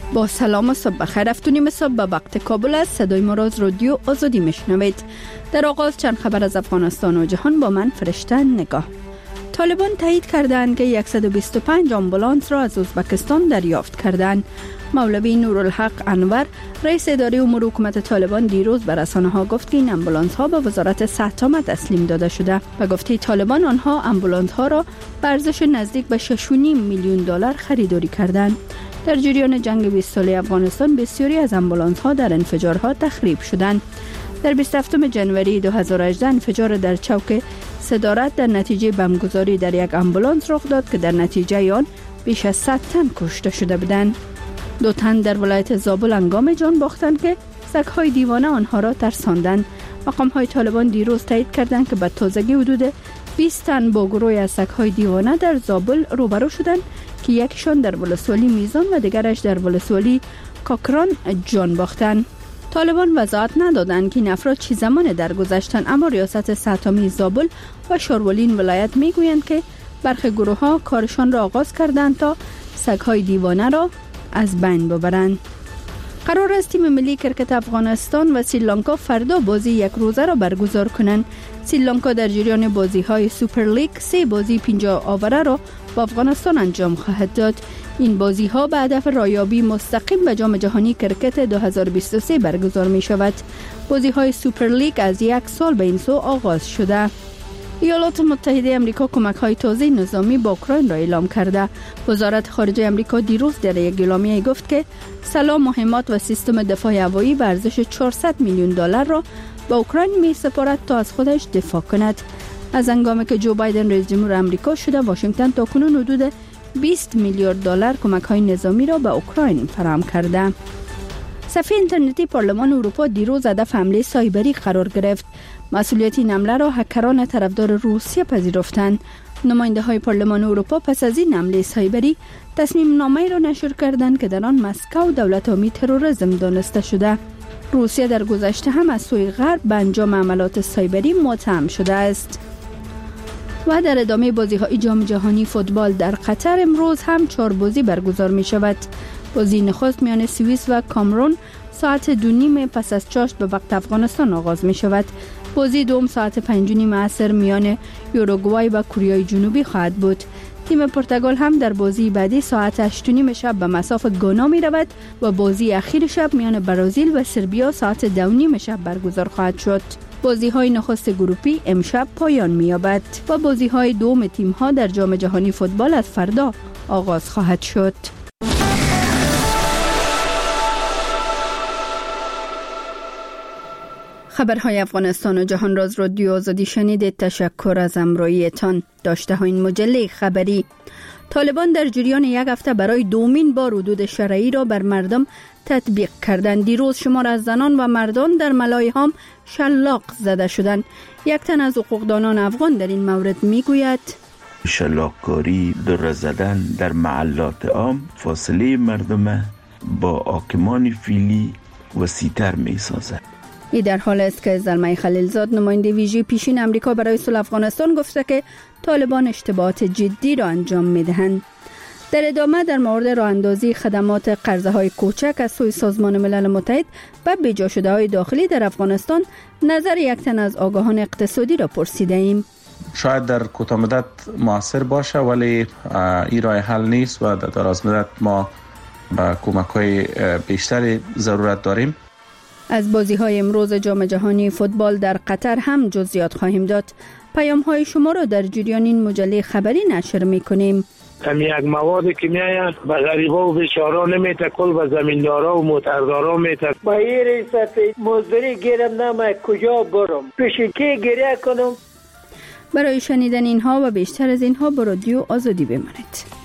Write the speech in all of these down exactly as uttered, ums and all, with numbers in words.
با سلام و صبح بخیر. هفتونیم صبح به وقت کابل است. صدای ما را از رادیو آزادی میشنوید. در آغاز چند خبر از افغانستان و جهان با من فرشته نگاه. طالبان تایید کردند که صد و بیست و پنج آمبولانس را از ازبکستان دریافت کردند. مولوی نورالحق انور رئیس اداره امور حکومت طالبان دیروز به رسانه‌ها گفت که این آمبولانس ها به وزارت صحت تسلیم داده شده. به گفته طالبان آنها آمبولانس ها را به ارزش نزدیک به شش و نیم میلیون دلار خریداری کردند. در جریان جنگ بیست ساله افغانستان بسیاری از آمبولانس ها در انفجارها تخریب شدند. در بیست و هفتم ژانویه دو هزار و هجده انفجار در چوک صدارت در نتیجه بمبگذاری در یک آمبولانس رخ داد که در نتیجه آن بیش از صد تن کشته شده بودند. دو تن در ولایت زابل هنگام جان باختند که سگ‌های دیوانه آنها را ترساندند. مقام‌های طالبان دیروز تایید کردند که به تازگی حدود بیست تن با گروهی از سگ‌های دیوانه در زابل روبرو شدند که یکیشان در ولسوالی میزان و دیگرش در ولسوالی کاکران جان باختند. طالبان وضاحت ندادند که این افراد چه زمان درگذشتند، اما ریاست سطحی زابل و شارولین ولایت میگویند که برخی گروه‌ها کارشان را آغاز کردند تا سگ‌های دیوانه را از بین ببرند. قرار است تیم ملی کرکت افغانستان و سریلانکا فردا بازی یک روزه را برگزار کنند. سریلانکا در جریان بازی‌های سوپر لیگ سه بازی پنجاه آوره را با افغانستان انجام خواهد داد. این بازی‌ها به هدف رایابی مستقیم به جام جهانی کرکت دو هزار و بیست و سه برگزار می‌شود. بازی‌های سوپر لیگ از یک سال به این سو آغاز شده. ایالات متحده آمریکا کمک‌های تازه نظامی با اوکراین را اعلام کرده. وزارت خارجه آمریکا دیروز در یک اعلامیه گفت که سلاح مهمات و سیستم دفاع هوایی به ارزش چهارصد میلیون دلار را به اوکراین می‌سپارد تا از خودش دفاع کند. از هنگامی که جو بایدن رئیس جمهور آمریکا شده، واشنگتن تاکنون حدود بیست میلیارد دلار کمک‌های نظامی را به اوکراین فراهم کرده. صفحه اینترنتی پارلمان اروپا دیروز هدف حمله سایبری قرار گرفت. مسئولیت این حمله را هکران طرفدار روسیه پذیرفتند. نماینده های پارلمان اروپا پس از این حمله سایبری تصمیم نامه را نشر کردند که در آن مسکو دولت عامی تروریسم دانسته شده. روسیه در گذشته هم از سوی غرب به انجام عملات سایبری متهم شده است. و در ادامه بازی‌های جام جهانی فوتبال در قطر امروز هم چهار بازی برگزار می شود. بازی نخست میان سوئیس و کامرون ساعت دو نیم پس از چاشت به وقت افغانستان آغاز می شود. بازی دوم ساعت پنج نیم عصر میان یوروگوای و کره جنوبی خواهد بود. تیم پرتغال هم در بازی بعدی ساعت هشت نیم شب به مصاف گانا می رود و بازی اخیر شب میان برزیل و سربیا ساعت دو نیم شب برگزار خواهد شد. بازی های نخست گروپی امشب پایان می یابد و بازی های دوم تیم ها در جام جهانی فوتبال از فردا آغاز خواهد شد. خبرهای افغانستان و جهان را از رادیو آزادی شنیدید. تشکر از همراهیتان. داشته ها این مجله خبری. طالبان در جریان یک هفته برای دومین بار حدود شرعی را بر مردم تطبیق کردند. دیروز شمار از زنان و مردان در ملایهام شلاق زده شدند. یک تن از حقوقدانان افغان در این مورد میگوید شلاق‌کاری، دره زدن در محلات عام فاصله مردم با حاکمان فعلی وسیع‌تر می‌سازد. ای در حال است که زلمه خلیلزاد نماینده ویژه پیشین امریکا برای صلح افغانستان گفته که طالبان اشتباهات جدی را انجام می‌دهند. در ادامه در مورد راه اندازی خدمات قرضه های کوچک از سوی سازمان ملل متحد و بجا شده های داخلی در افغانستان نظر یک تن از آگاهان اقتصادی را پرسیده ایم. شاید در کوتاه مدت موثر باشه ولی این راه حل نیست و در دراز مدت ما به کمک‌های بیشتری ضرورت داریم. از بازی‌های امروز جام جهانی فوتبال در قطر هم جزئیات خواهیم داد. پیام‌های شما را در جریان این مجله خبری نشر می‌کنیم. هم یک مواد کیمیایی به غریبا و بیچارا نمیته، کل به زمیندارا و موتردارا میته. با این ریاست مزدوری گیرم نمه کجا برم، پیش کی گریه کنم. برای شنیدن اینها و بیشتر از اینها با رادیو آزادی بمانید.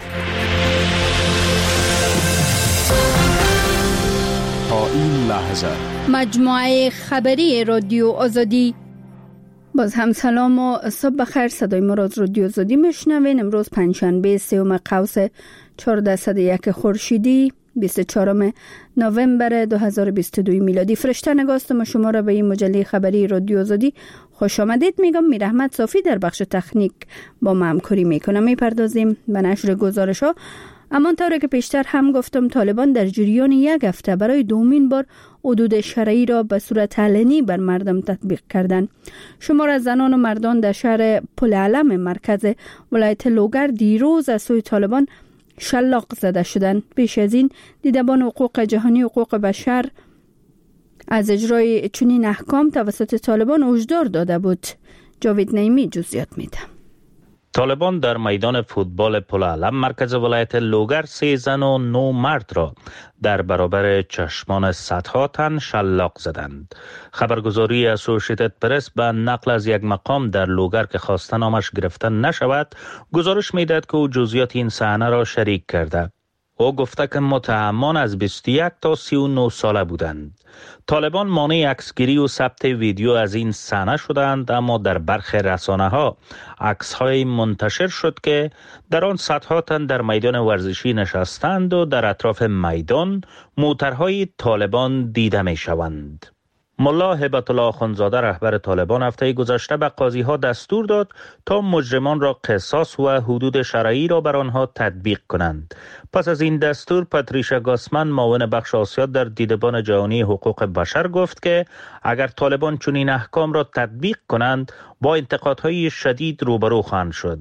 تا این لحظه مجموعه خبری رادیو آزادی. باز هم سلام و صبح بخیر. صدای ما را از رادیو آزادی میشنوین. امروز پنجشنبه سوم قوس چهارصد و یک خورشیدی بیست و چهارم نوامبر دو هزار و بیست و دو میلادی. فرشته نگاستم شما را به این مجله خبری رادیو آزادی خوش آمدید میگم. میر احمد صافی در بخش تکنیک با ما همکاری میکنه. میپردازیم به نشر گزارش ها اما طوری که پیشتر هم گفتم طالبان در جریان یک هفته برای دومین بار حدود شرعی را به صورت علنی بر مردم تطبیق کردند. شمار از زنان و مردان در شهر پل علم مرکز ولایت لوگر دیروز از سوی طالبان شلاق زده شدند. پیش از این دیدبان حقوق جهانی حقوق بشر از اجرای چنین احکام توسط طالبان هشدار داده بود. جاوید نعیمی جزئیات میده. طالبان در میدان فوتبال پل علم مرکز ولایت لوگر سه زن و نو مرد را در برابر چشمان صدها تن شلاق زدند. خبرگزاری اسوسییتد پرس به نقل از یک مقام در لوگر که خواسته نامش گرفته نشود گزارش میدهد که او جزئیات این صحنه را شریک کرده. او گفته که متهمان از بیست و یک تا سی و نه ساله بودند. طالبان مانع عکسگیری و ثبت ویدیو از این صحنه شدند، اما در برخی رسانه‌ها عکس‌های منتشر شد که در آن صدها تن در میدان ورزشی نشستند و در اطراف میدان موترهای طالبان دیده می‌شوند. ملا هبت الله آخوندزاده رهبر طالبان هفته گذشته به قاضی‌ها دستور داد تا مجرمان را قصاص و حدود شرعی را بر آنها تطبیق کنند. پس از این دستور پاتریشا گاسمن معاون بخش آسیا در دیدبان جهانی حقوق بشر گفت که اگر طالبان چنین احکام را تطبیق کنند با انتقادهای شدید روبرو خواهند شد.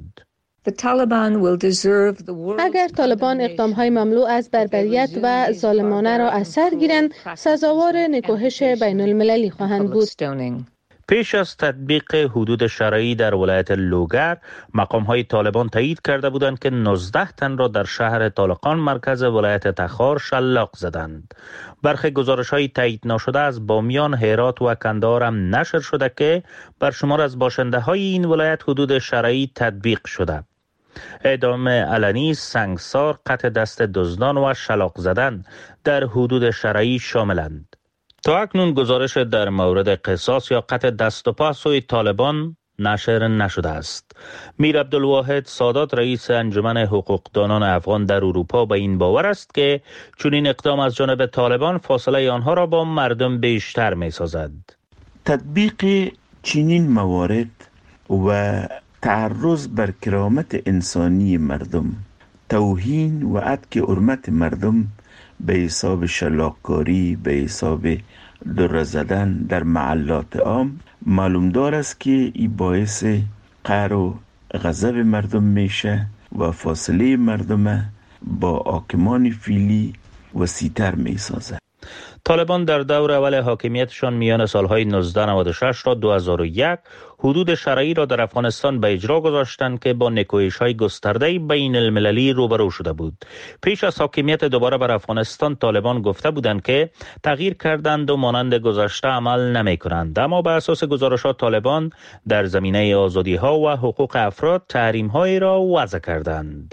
اگر طالبان اقدام‌های مملو از بربریت و ظالمانه را از سر گیرند، سزاوار نکوهش بین المللی خواهند بود. پیش از تطبیق حدود شرعی در ولایت لوگر، مقام‌های طالبان تایید کرده بودند که نوزده تن را در شهر طالقان مرکز ولایت تخار شلاق زدند. برخی گزارش‌های تایید نشده از بامیان، هرات و کندهار هم نشر شده که بر شمار از باشنده‌های این ولایت حدود شرعی تطبیق شده. اعدام علنی، سنگسار، قطع دست دزدان و شلاق زدن در حدود شرعی شاملند. تا اکنون گزارش در مورد قصاص یا قطع دست و پا سوی طالبان نشر نشده است. میر عبدالواحد سادات رئیس انجمن حقوقدانان افغان در اروپا به این باور است که چنین اقدام از جانب طالبان فاصله آنها را با مردم بیشتر می سازد. تطبیق چنین موارد و تعرض بر کرامت انسانی مردم، توهین و عتک حرمت مردم به حساب شلاق‌کاری، به حساب دره زدن در محلات عام معلوم دار است که این باعث قهر و غضب مردم میشه و فاصله مردم با حاکمان فعلی وسیع‌تر میسازه. طالبان در دور اول حاکمیتشان میان سالهای نوزده نود و شش تا دو هزار و یک حدود شرعی را در افغانستان به اجرا گذاشتند که با نکوهش‌های گسترده بین المللی روبرو شده بود. پیش از حاکمیت دوباره بر افغانستان طالبان گفته بودند که تغییر کردند و مانند گذشته عمل نمی‌کنند، اما بر اساس گزارشات طالبان در زمینه آزادی‌ها و حقوق افراد تحریم‌هایی را وضع کردند.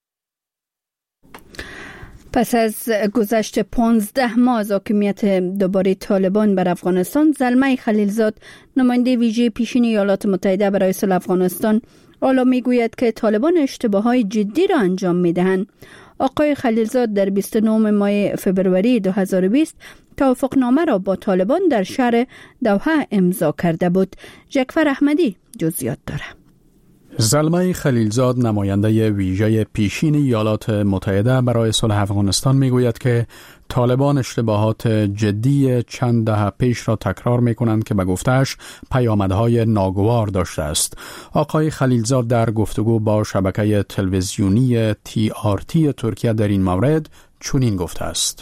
پس از گذشت پانزده ماه از حاکمیت دوباره طالبان بر افغانستان، زلمه خلیلزاد نماینده ویژه پیشین ایالات متحده برای صلح افغانستان حالا میگوید که طالبان اشتباهات جدی را انجام میدهند. آقای خلیلزاد در بیست و نه ماه فبروری دو هزار و بیست توافقنامه را با طالبان در شهر دوحه امضا کرده بود. جعفر احمدی جزئیات دارد. زلمه خلیلزاد نماینده ویژه پیشین ایالات متحده برای صلح افغانستان میگوید که طالبان اشتباهات جدی چند دهه پیش را تکرار میکنند که به گفته‌اش پیامدهای ناگوار داشته است. آقای خلیلزاد در گفتگو با شبکه تلویزیونی تی آر تی ترکیه در این مورد چنین گفته است: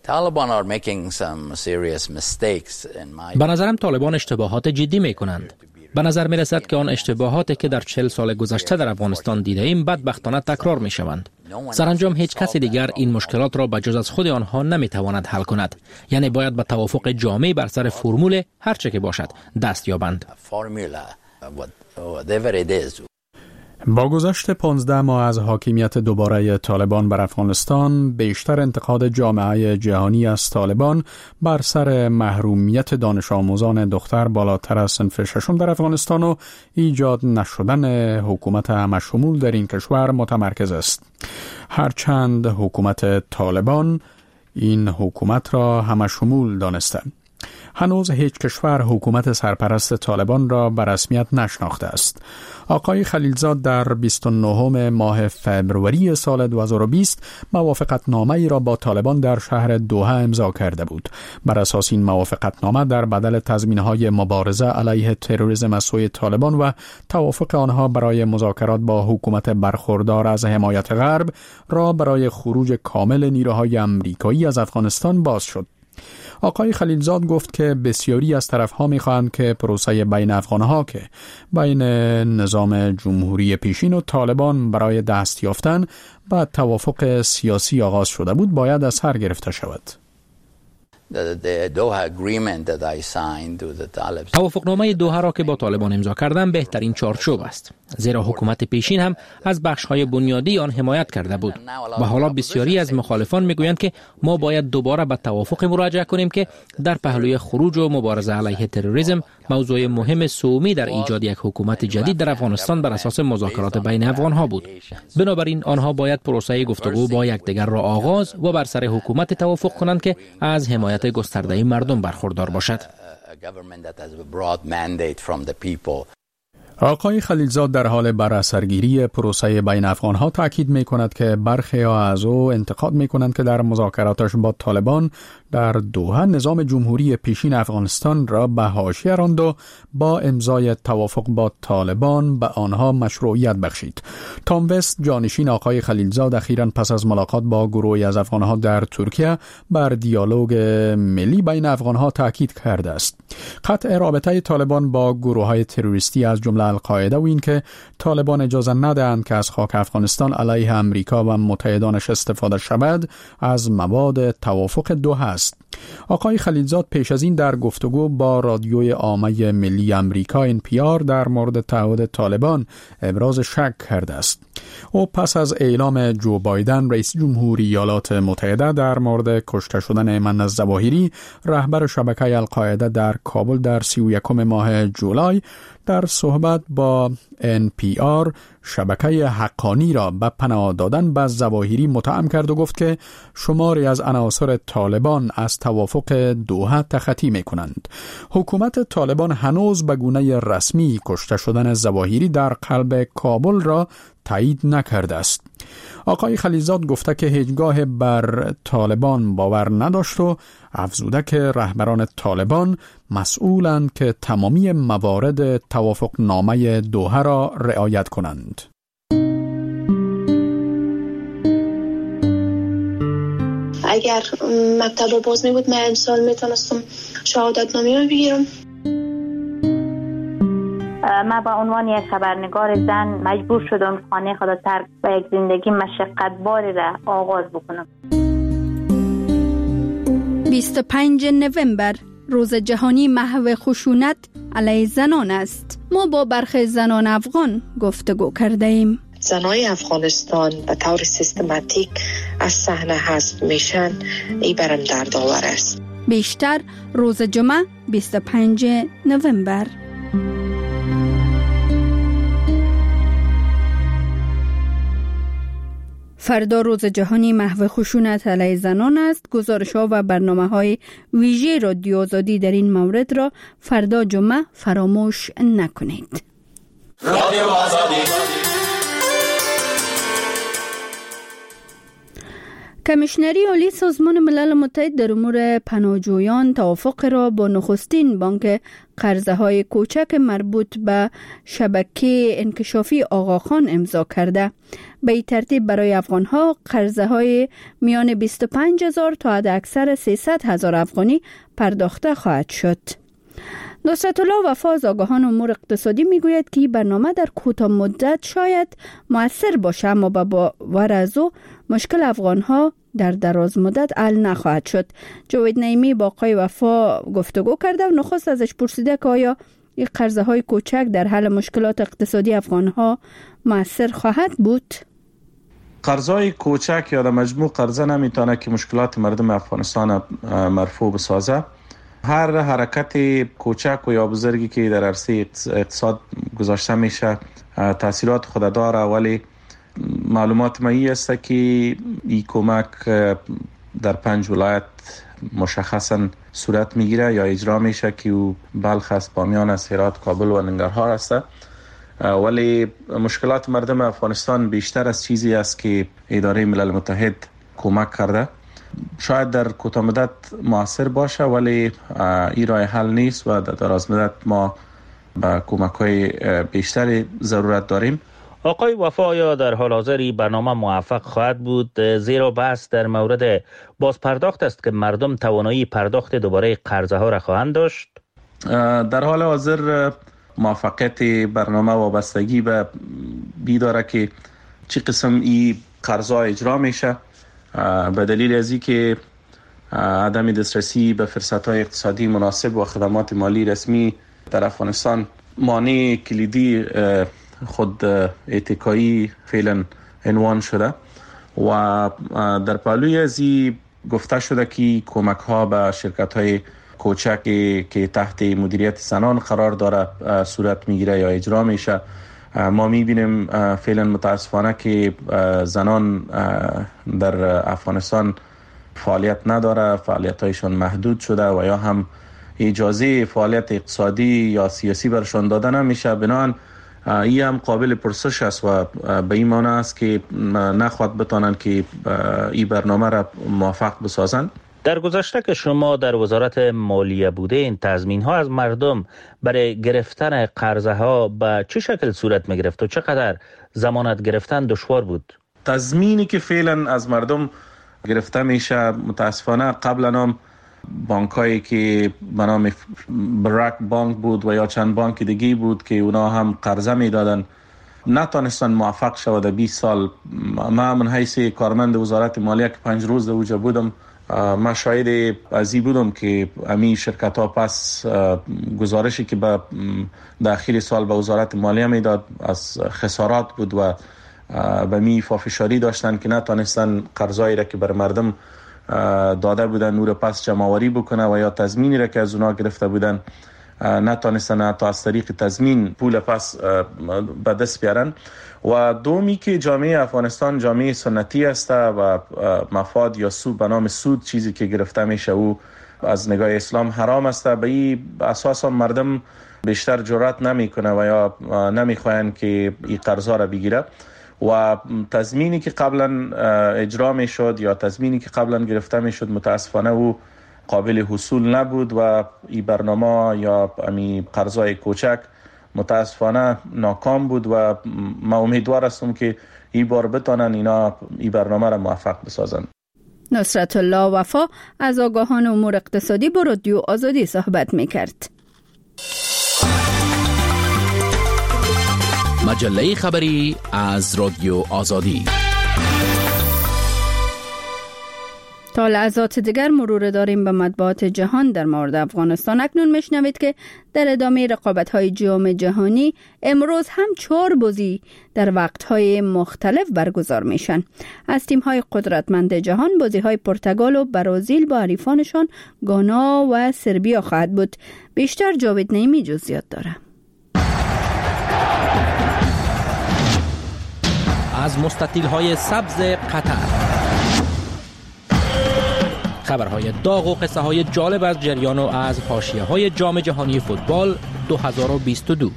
به نظرم طالبان اشتباهات جدی میکنند. به نظر می رسد که آن اشتباهاتی که در چهل سال گذشته در افغانستان دیده ایم بدبختانه تکرار می شوند. سرانجام هیچ کسی دیگر این مشکلات را بجز از خود آنها نمی تواند حل کند. یعنی باید به توافق جامع بر سر فرمول هر چه که باشد دست یابند. با گذشت پانزده ماه از حاکمیت دوباره طالبان بر افغانستان، بیشتر انتقاد جامعه جهانی از طالبان بر سر محرومیت دانش آموزان دختر بالاتر از صنف ششم در افغانستان و ایجاد نشدن حکومت همشمول در این کشور متمرکز است. هرچند حکومت طالبان این حکومت را همشمول دانسته. هنوز هیچ کشور حکومت سرپرست طالبان را به رسمیت نشناخته است. آقای خلیلزاد در بیست و نهم ماه فوریه سال دو هزار و بیست موافقتنامه ای را با طالبان در شهر دوحه امضا کرده بود. بر اساس این موافقتنامه در بدل تضمین‌های مبارزه علیه تروریسم از سوی طالبان و توافق آنها برای مذاکرات با حکومت برخوردار از حمایت غرب را برای خروج کامل نیروهای امریکایی از افغانستان باز شد. آقای خلیلزاد گفت که بسیاری از طرف‌ها می‌خواهند که پروسه بین افغان‌ها که بین نظام جمهوری پیشین و طالبان برای دست یافتن به توافق سیاسی آغاز شده بود باید از سر گرفته شود. توافقنامه دوحه را که با طالبان امضا کردن بهترین چارچوب است، زیرا حکومت پیشین هم از بخش‌های بنیادی آن حمایت کرده بود و حالا بسیاری از مخالفان میگویند که ما باید دوباره به توافق مراجعه کنیم که در پهلوی خروج و مبارزه علیه تروریسم موضوع مهم سومی در ایجاد یک حکومت جدید در افغانستان بر اساس مذاکرات بین افغان‌ها بود. بنابراین آنها باید پروسه گفتگو با یکدیگر را آغاز و بر سر حکومت توافق کنند که از حمایت گسترده مردم برخوردار باشد. آقای خلیلزاد در حال براسرگیری پروسه بین افغان‌ها تاکید می‌کند که برخی از او انتقاد می‌کنند که در مذاکراتش با طالبان در دوحه نظام جمهوری پیشین افغانستان را به حاشیه راند و با امضای توافق با طالبان به آنها مشروعیت بخشید. تام وست جانشین آقای خلیلزاد اخیراً پس از ملاقات با گروهی از افغان‌ها در ترکیه بر دیالوگ ملی بین افغان‌ها تاکید کرده است. قطع رابطه طالبان با گروه‌های تروریستی از جمله القاعده و این که طالبان اجازه ندهند که از خاک افغانستان علیه امریکا و متحدانش استفاده شود از مواد توافق دوحه است. آقای خلیلزاد پیش از این در گفتگو با رادیوی عامه ملی امریکا ان پی آر در مورد تعهد طالبان ابراز شک کرده است. او پس از اعلام جو بایدن رئیس جمهوری ایالات متحده در مورد کشته شدن ایمن الظواهری رهبر شبکه القاعده در کابل در سی و یکم ماه جولای در صحبت با ان پی آر شبکه حقانی را به پناه دادن به ظواهری متهم کرد و گفت که شماری از عناصر طالبان از توافق دوحه تخطی می‌کنند. حکومت طالبان هنوز به گونه رسمی کشته شدن ظواهری در قلب کابل را تایید نکرده است. آقای خلیلزاد گفته که هیچگاه بر طالبان باور نداشت و افزوده که رهبران طالبان مسئولند که تمامی موارد توافق نامه دوحه را رعایت کنند. اگر مکتب باز می بود من امسال میتونستم شهادت نامه رو بگیرم. من با عنوان یک خبرنگار زن مجبور شدم خانه خود را ترک و یک زندگی مشقتباری را آغاز بکنم. بیست و پنجم نوامبر روز جهانی محو خشونت علیه زنان است. ما با برخی زنان افغان گفتگو کرده ایم. زنای افغانستان به طور سیستماتیک از صحنه حذف میشن، این برام دردآور است. بیشتر روز جمعه بیست و پنجم نوامبر. فردا روز جهانی محو خشونت علیه زنان است. گزارش‌ها و برنامه‌های ویژه رادیو آزادی در این مورد را فردا جمعه فراموش نکنید. رادیو آزادی. کمیشنری عالی سازمان ملل متحد در امور پناهجویان توافق را با نخستین بانک قرضه‌های کوچک مربوط به شبکه انکشافی آقاخان امضا کرده. به این ترتیب برای افغان‌ها قرضه‌های میان بیست و پنج هزار تا حد اکثر سیصد هزار افغانی پرداخته خواهد شد. نصرت الله وفا از آگاهان امور اقتصادی میگوید که این برنامه در کوتاه مدت شاید مؤثر باشه، اما با باور از او مشکل افغان‌ها در دراز مدت حل نخواهد شد. جاوید نعیمی با آقای وفا گفتگو کرده و نخست ازش پرسیده که آیا این قرضه‌های کوچک در حل مشکلات اقتصادی افغان‌ها مؤثر خواهد بود؟ قرضای کوچک یا در مجموع قرضه نمیتونه که مشکلات مردم افغانستان مرفوع بسازه. هر حرکت کوچک و یا بزرگی که در عرصه اقتصاد گذاشته میشه تاثیرات خود داره، ولی معلومات ما این است که این کمک در پنج ولایت مشخصا صورت میگیره یا اجرا میشه که او بلخ است، بامیان است، هرات، کابل و ننگرهار است. ولی مشکلات مردم افغانستان بیشتر از چیزی است که اداره ملل متحد کمک کرده. شاید در کوتاه مدت موثر باشه ولی این راه حل نیست و در دراز مدت ما به کمک‌های بیشتری ضرورت داریم. آقای وفا، آیا در حال حاضر برنامه موفق خواهد بود؟ زیرا بحث در مورد بازپرداخت است که مردم توانایی پرداخت دوباره قرضه ها را خواهند داشت. در حال حاضر موفقیت برنامه وابستگی به بی داره که چه قسم این قرضه اجرا میشه، به دلیل از اینکه عدم دسترسی به فرصت‌های اقتصادی مناسب و خدمات مالی رسمی در افغانستان مانع کلیدی خود اتکایی فعلا عنوان شده و در پهلوی ازی گفته شده که کمک ها به شرکت های کوچک که تحت مدیریت زنان قرار داره صورت میگیره یا اجرا میشه. ما میبینیم فعلا متاسفانه که زنان در افغانستان فعالیت نداره، فعالیت هایشان محدود شده و یا هم اجازه فعالیت اقتصادی یا سیاسی برشان داده نمیشه. بنابراین این هم قابل پرسش است و به این معنی است که نخواهد بتانند که این برنامه را موفق بسازند. در گذشته که شما در وزارت مالیه بوده، این تضمین ها از مردم برای گرفتن قرضه ها به چه شکل صورت می گرفت و چقدر ضمانت گرفتن دشوار بود؟ تضمینی که فعلا از مردم گرفته میشه متاسفانه قبلا هم بانک هایی که به نام برک بانک بود و یا چند بانک دیگه بود که اونا هم قرضه میدادن، نتونستن موفق شود. بیست سال ما من حیث کارمند وزارت مالیه که پنج روز در اوجا بودم، ما شاید ازی بودم که امی شرکت ها پس گزارشی که به داخل سال به وزارت مالیه میداد از خسارات بود و به می فافشاری داشتن که نتونستن قرضایی را که بر مردم داده بودن نور پس جمع‌آوری بکنه و یا تضمینی را که از اونا گرفته بودن نتونستن حتی از طریق تضمین پول پس به دست بیارن. و دومی که جامعه افغانستان جامعه سنتی است و مفاد یا سود به نام سود چیزی که گرفته میشه او از نگاه اسلام حرام است. به این اساس مردم بیشتر جرأت نمیکنه و یا نمیخواین که این قرضا را بگیره و تضمینی که قبلا اجرا میشد یا تضمینی که قبلا گرفته میشد متاسفانه او قابل حصول نبود و این برنامه یا امی قرضای کوچک متاسفانه ناکام بود و ما امیدوار هستم که این بار بتانن اینا این برنامه را موفق بسازن. نصرت الله وفا از آگاهان امور اقتصادی با رادیو آزادی صحبت میکرد. مجله خبری از رادیو آزادی. تا لحظات دیگر مرور داریم به مطبوعات جهان در مورد افغانستان. اکنون میشنوید که در ادامه رقابت‌های جام جهانی امروز هم چهار بازی در وقت‌های مختلف برگزار میشن. از تیم‌های قدرتمند جهان بازی‌های پرتغال و برزیل با حریفانشان گانا و سربیا خواهد بود. بیشتر جاوید نعیمی جزئیات داره. از مستطیل‌های سبز قطر خبرهای داغ و قصه های جالب از جریان و از حاشیه های جام جهانی فوتبال دو هزار و بیست و دو.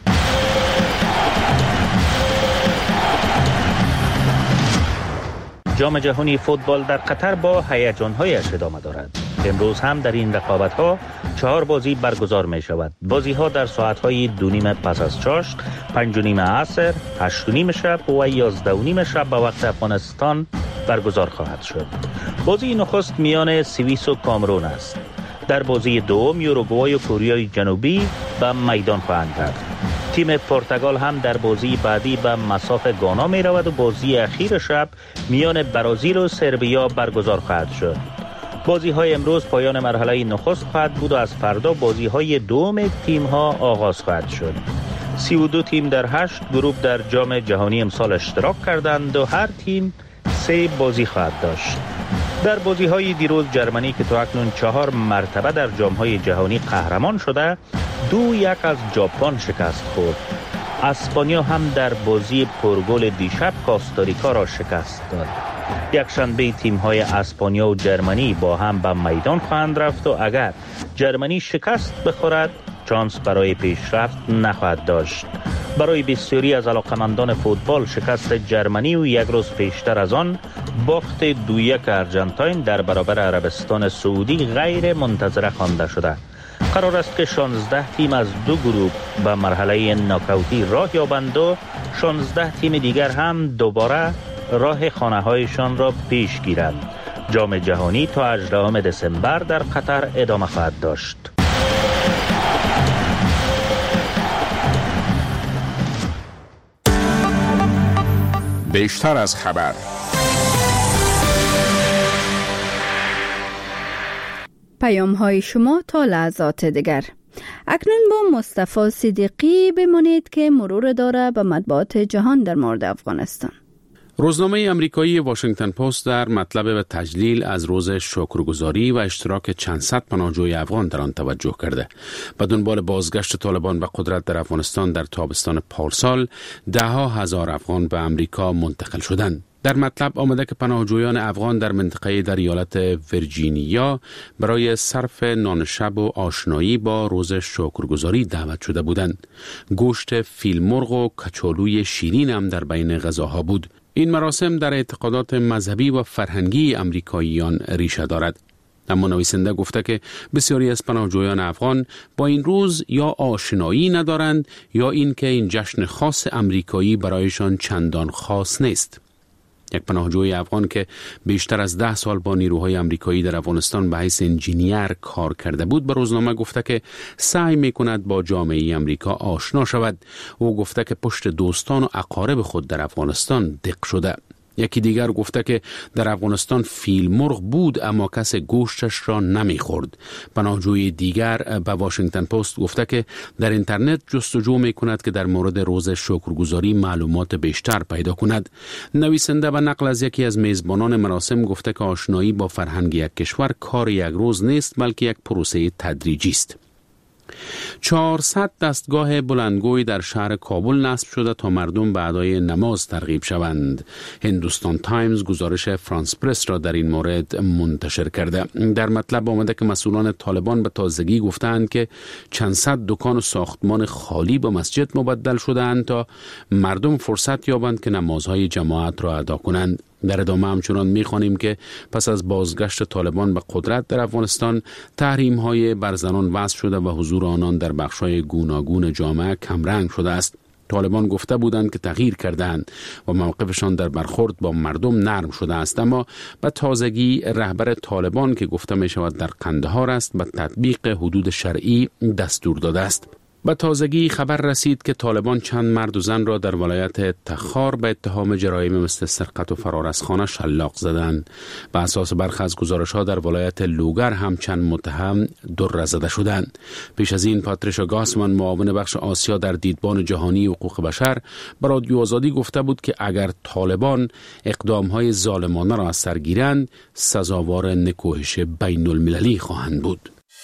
جام جهانی فوتبال در قطر با هیجان‌هایش ادامه دارد. امروز هم در این رقابت‌ها چهار بازی برگزار می شود. بازی‌ها در ساعت‌های دو نیم پس از چاشت، پنج و نیم عصر، هشت و نیم شب و یازده و نیم شب به وقت افغانستان برگزار خواهد شد. بازی نخست میان سوئیس و کامرون است. در بازی دوم یوروگوئه و کره جنوبی به میدان خواهند رفت. تیم پرتغال هم در بازی بعدی به مصاف گانا می رود و بازی اخیر شب میان برزیل و سربیا برگزار خواهد شد. بازی های امروز پایان مرحله نخست خواهد بود و از فردا بازی های دوم تیم ها آغاز خواهد شد. سی و دو تیم در هشت گروه در جام جهانی امسال اشتراک کردند و هر تیم سه بازی خواهد داشت. در بازی های دیروز جرمنی که تا اکنون چهار مرتبه در جام های جهانی قهرمان شده، دو یک از ژاپن شکست خورد. اسپانیا هم در بازی پرگل دیشب کاستاریکا را شکست داد. یک شنبه تیم‌های اسپانیا و جرمنی با هم به میدان خواهند رفت و اگر جرمنی شکست بخورد چانس برای پیشرفت نخواهد داشت. برای بسیاری از علاقمندان فوتبال شکست جرمنی و یک روز پیشتر از آن باخت دو یک ارژانتین در برابر عربستان سعودی غیر منتظره خوانده شده. قرار است که شانزده تیم از دو گروه به مرحله ناکاوتی راه یابند و شانزده تیم دیگر هم دوباره راه خانه‌هایشان را پیش گیرند. جام جهانی تا هجدهم دسامبر در قطر ادامه خواهد داشت. بیشتر از خبر. پیام های شما تا لحظات دیگر. اکنون با مصطفی صدیقی بمانید که مرور داره به مطبوعات جهان در مورد افغانستان. روزنامه آمریکایی واشنگتن پست در مطلب به تجلیل از روز شکرگزاری و اشتراک چند صد پناهجوی افغان در آن توجه کرده. به دنبال بازگشت طالبان به قدرت در افغانستان در تابستان پارسال، ده ها هزار افغان به آمریکا منتقل شدند. در مطلب آمده که پناهجویان افغان در منطقه در ایالت ویرجینیا برای صرف نان شب و آشنایی با روز شکرگزاری دعوت شده بودند. گوشت فیل مرغ و کچالوی شیرین هم در بین غذاها بود. این مراسم در اعتقادات مذهبی و فرهنگی آمریکاییان ریشه دارد. اما نویسنده گفته که بسیاری از پناهجویان افغان با این روز یا آشنایی ندارند یا اینکه این جشن خاص آمریکایی برایشان چندان خاص نیست. یک پناهجوی افغان که بیشتر از ده سال با نیروهای آمریکایی در افغانستان به حیث انجینیر کار کرده بود به روزنامه گفته که سعی میکند با جامعه آمریکا آشنا شود. او گفته که پشت دوستان و اقارب خود در افغانستان دق شده. یکی دیگر گفته که در افغانستان فیل مرغ بود اما کس گوشتش را نمیخورد. پناهجوی دیگر به واشنگتن پست گفته که در اینترنت جستجو میکند که در مورد روز شکرگزاری معلومات بیشتر پیدا کند. نویسنده به نقل از یکی از میزبانان مراسم گفته که آشنایی با فرهنگ یک کشور کار یک روز نیست بلکه یک پروسه تدریجی است. چهارصد دستگاه بلندگوی در شهر کابل نصب شده تا مردم به ادای نماز ترغیب شوند. هندوستان تایمز گزارش فرانس پرس را در این مورد منتشر کرده. در مطلب آمده که مسئولان طالبان به تازگی گفتند که چند صد دکان و ساختمان خالی به مسجد مبدل شده‌اند تا مردم فرصت یابند که نمازهای جماعت را ادا کنند. در ادامه همچنان می‌خوانیم که پس از بازگشت طالبان به قدرت در افغانستان تحریم‌های بر زنان وضع شده و حضور آنان در بخش‌های گوناگون جامعه کمرنگ شده است. طالبان گفته بودند که تغییر کردند و موقفشان در برخورد با مردم نرم شده است، اما به تازگی رهبر طالبان که گفته می‌شود در قندهار است به تطبیق حدود شرعی دستور داده است. به تازگی خبر رسید که طالبان چند مرد و زن را در ولایت تخار به اتهام جرایم مثل سرقت و فرار از خانه شلاق زدند. به اساس برخی از گزارش‌ها در ولایت لوگر هم چند متهم دره زده شدند. پیش از این پاتریشا گاسمان معاون بخش آسیا در دیدبان جهانی حقوق بشر به رادیو آزادی گفته بود که اگر طالبان اقدام‌های ظالمانه را از سر گیرند سزاوار نکوهش بین المللی خواهند بود.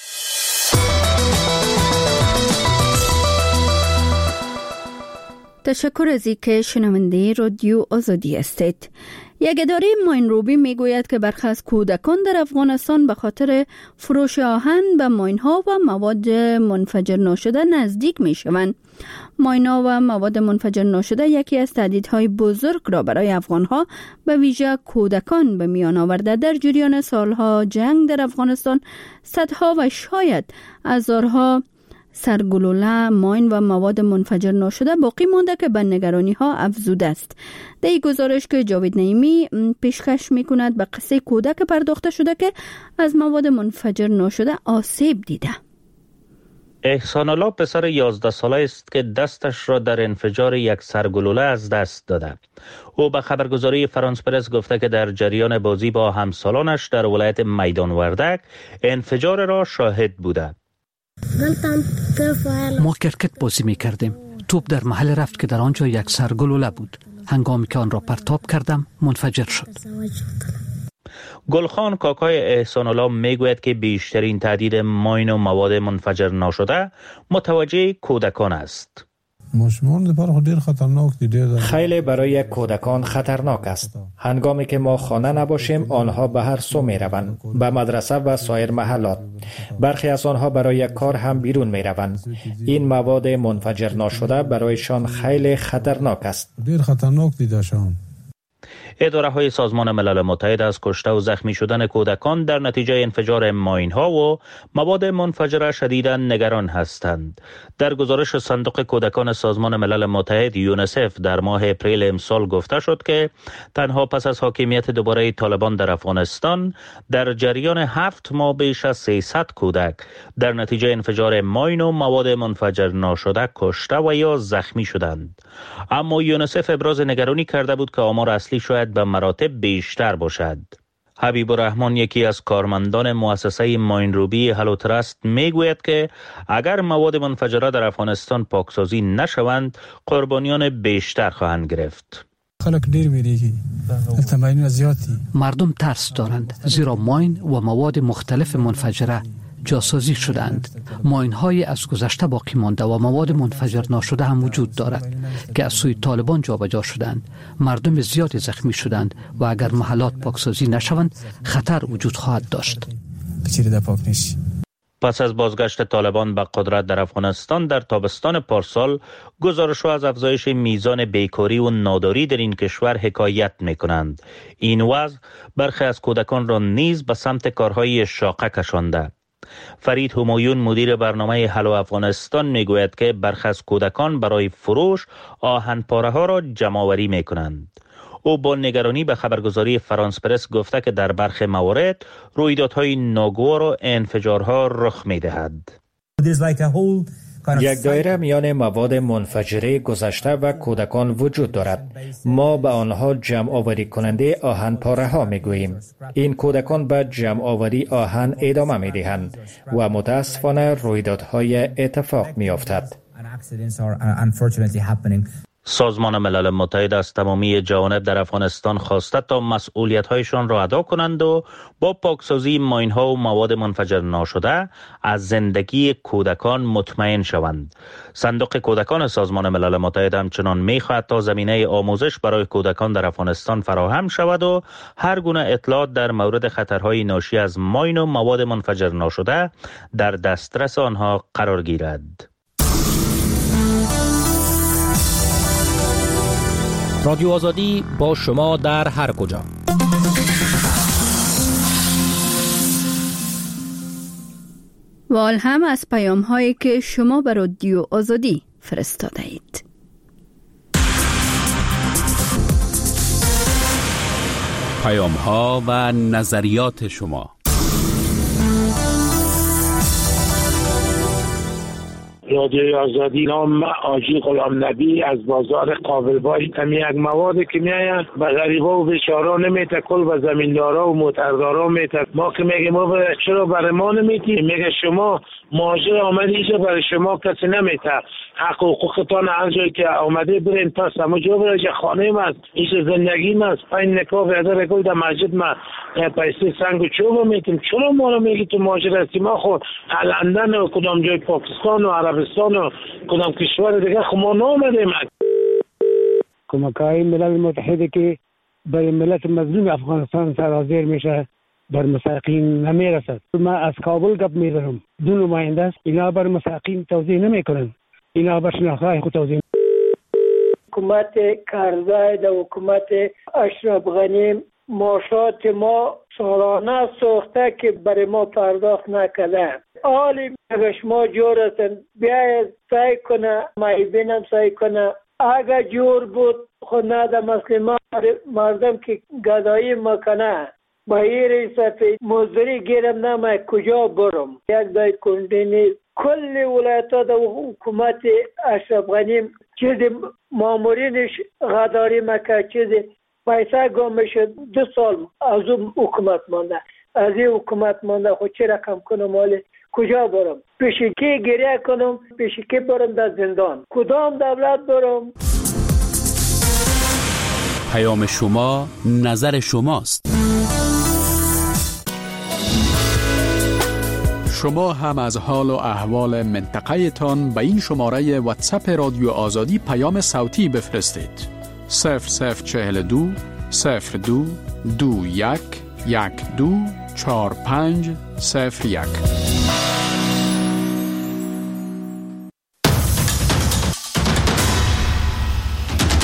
تشکر از اینکه شنونده رادیو آزادی هستید. یک اداره ماینروبی میگوید که برخی از کودکان در افغانستان به خاطر فروش آهن به ماین‌ها و مواد منفجر ناشده نزدیک میشوند. ماین‌ها و مواد منفجر ناشده یکی از تهدیدهای بزرگ را برای افغان‌ها به ویژه کودکان به میان آورده. در جریان سالها جنگ در افغانستان صدها و شاید هزارها سرگلوله، ماین و مواد منفجر ناشده باقی مانده که به نگرانی ها افزوده است. در این گزارش که جاوید نعیمی پیشکش می کند به قصه کودک پرداخته شده که از مواد منفجر ناشده آسیب دیده. احسان الله پسر یازده ساله است که دستش را در انفجار یک سرگلوله از دست داده. او به خبرگزاری فرانس پرس گفته که در جریان بازی با همسالانش در ولایت میدان وردک انفجار را شاهد بوده. ما کرکت بازی می کردیم. توپ در محل رفت که در آنجا یک سرگلوله بود. هنگامی که آن را پرتاب کردم منفجر شد. گلخان کاکای احسان الله میگوید که بیشترین تهدید ماین و مواد منفجر ناشده متوجه کودکان است. خیلی برای کودکان خطرناک است. هنگامی که ما خانه نباشیم آنها به هر سو می روند، به مدرسه و سایر محلات. برخی از آنها برای کار هم بیرون می روند. این مواد منفجر ناشده برایشان خیلی خطرناک است. اداره های سازمان ملل متحد از کشته و زخمی شدن کودکان در نتیجه انفجار ماین ها و مواد منفجره شدیداً نگران هستند. در گزارش صندوق کودکان سازمان ملل متحد یونیسف در ماه اپریل امسال گفته شد که تنها پس از حاکمیت دوباره طالبان در افغانستان در جریان هفت ماه بیش از سیصد کودک در نتیجه انفجار ماین و مواد منفجر ناشده کشته و یا زخمی شدند. اما یونیسف ابراز نگرانی کرده بود که آمار اصلی شاید به مراتب بیشتر باشد. حبیب الرحمن یکی از کارمندان مؤسسه ماینروبی هلو ترست میگوید که اگر مواد منفجره در افغانستان پاکسازی نشوند قربانیان بیشتر خواهند گرفت. مردم ترس دارند زیرا ماین و مواد مختلف منفجره جاسازی شدند. ماین های از گذشته باقی مانده و مواد منفجر ناشده هم وجود دارد که از سوی طالبان جابجا شدند. مردم زیادی زخمی شدند و اگر محلات پاکسازی نشوند خطر وجود خواهد داشت. پس از بازگشت طالبان به قدرت در افغانستان در تابستان پارسال، گزارش‌ها از افزایش میزان بیکاری و ناداری در این کشور حکایت می‌کنند. این وضع برخی از کودکان را نیز به سمت کارهای شاقه کشانده. فرید همایون مدیر برنامه هلو افغانستان میگوید که برخی از کودکان برای فروش آهن پاره ها را جمع آوری میکنند. او با نگرانی به خبرگزاری فرانس پرس گفته که در برخی موارد رویدادهای ناگوار و انفجارها رخ میدهد. یک دایره میان مواد منفجره گذشته و کودکان وجود دارد. ما به آنها جمع آوری کننده آهن پاره ها می گوییم. این کودکان به جمع آوری آهن ادامه می دهند و متاسفانه رویدادهای اتفاق می افتد. سازمان ملل متحد از تمامی جوانب در افغانستان خواسته تا مسئولیت‌هایشان را ادا کنند و با پاکسازی ماین‌ها و مواد منفجر ناشده از زندگی کودکان مطمئن شوند. صندوق کودکان سازمان ملل متحد همچنان می‌خواهد تا زمینه آموزش برای کودکان در افغانستان فراهم شود و هر گونه اطلاعات در مورد خطرهای ناشی از ماین و مواد منفجر ناشده در دسترس آنها قرار گیرد. رادیو آزادی با شما در هر کجا. و هم از پیام هایی که شما به رادیو آزادی فرستاده اید. پیام ها و نظریات شما. رادیوی آزادی، نام آجی غلام نبی از بازار قابلبای. همی یک موادی که میاید به غریبا و بیچارا نمیته، کل به زمیندارا و موتردارا میته. ما که میگه ما برای چرا برای ما نمیتی؟ میگه شما مهاجر آمده اینجا برای شما کسی نمیته. حق و حقوقتان هر جایی که آمده برین پس همه جا برای خانه من اینجا زندگی من پین نکاح بیادر گل در مسجد من پیسه سنگ و چوب میتیم. چرا ما رو میگی تو مهاجر هستی؟ ما خود لندن و کدام جای پاکستان و عربستان و کدام کشور دیگه خب ما نامدیم. کمک‌های ملل متحد که برای ملت مظلوم افغانستان سرازیر میشه بر مساقین نمیرسد. من از کابل گپ میزنم، دو نماینده است، اینا بر مساقین توضیح نمیکنن، اینا بر شناخته خود توضیح. حکومت کرزی و حکومت اشرف غنی معاشات ما سالانه سوخته که برای ما پرداخت نکرده. حالی اگر شما جور هستن بیاید سعی کنه، معیبینم سعی کنه، اگر جور بود خود نده مسلمان مردم که گدایی مکنه با این سفید مزدوری گیرم نمه کجا برم. یک دای کنده نیست. کل ولایت ها در حکومت اشرف غنی چیزی مامورینش غداری مکه، چیزی پیسه گم شد. دو سال از اون حکومت مانده، از این حکومت مانده. خود چه رقم کنم؟ مالی کجا برم؟ پیشی که گریه کنم؟ پیشی که برم در زندان؟ کدام دولت برم؟ پیام شما نظر شماست. شما هم از حال و احوال منطقه تان به این شماره واتساپ رادیو آزادی پیام صوتی بفرستید. صفر صفر چهل دو صفر دو دو یک یک دو چهار پنج صفر یک.